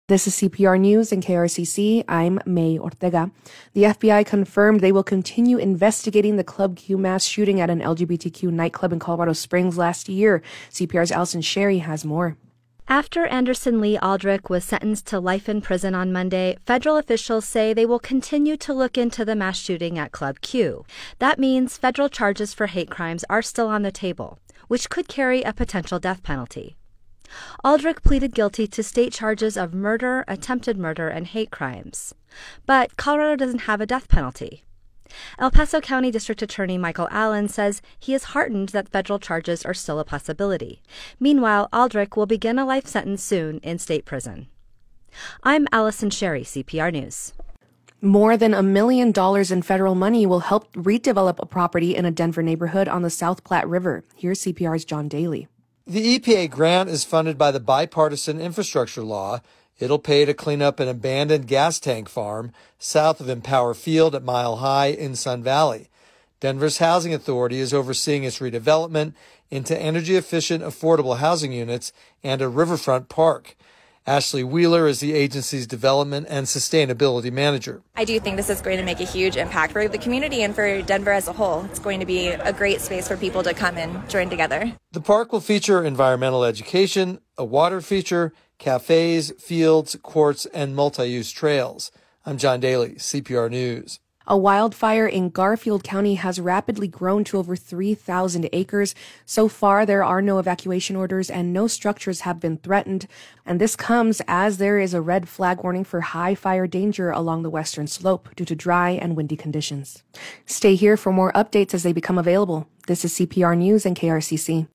This is CPR News and KRCC. I'm May Ortega. The FBI confirmed they will continue investigating the Club Q mass shooting at an LGBTQ nightclub in Colorado Springs last year. CPR's Allison Sherry has more. After Anderson Lee Aldrich was sentenced to life in prison on Monday, federal officials say they will continue to look into the mass shooting at Club Q. That means federal charges for hate crimes are still on the table, which could carry a potential death penalty. Aldrich pleaded guilty to state charges of murder, attempted murder, and hate crimes. But Colorado doesn't have a death penalty. El Paso County District Attorney Michael Allen says he is heartened that federal charges are still a possibility. Meanwhile, Aldrich will begin a life sentence soon in state prison. I'm Allison Sherry, CPR News. More than $1 million in federal money will help redevelop a property in a Denver neighborhood on the South Platte River. Here's CPR's John Daly. The EPA grant is funded by the Bipartisan Infrastructure Law. It'll pay to clean up an abandoned gas tank farm south of Empower Field at Mile High in Sun Valley. Denver's Housing Authority is overseeing its redevelopment into energy-efficient, affordable housing units and a riverfront park. Ashley Wheeler is the agency's development and sustainability manager. I do think this is going to make a huge impact for the community and for Denver as a whole. It's going to be a great space for people to come and join together. The park will feature environmental education, a water feature, cafes, fields, courts, and multi-use trails. I'm John Daly, CPR News. A wildfire in Garfield County has rapidly grown to over 3,000 acres. So far, there are no evacuation orders and no structures have been threatened. And this comes as there is a red flag warning for high fire danger along the western slope due to dry and windy conditions. Stay here for more updates as they become available. This is CPR News and KRCC.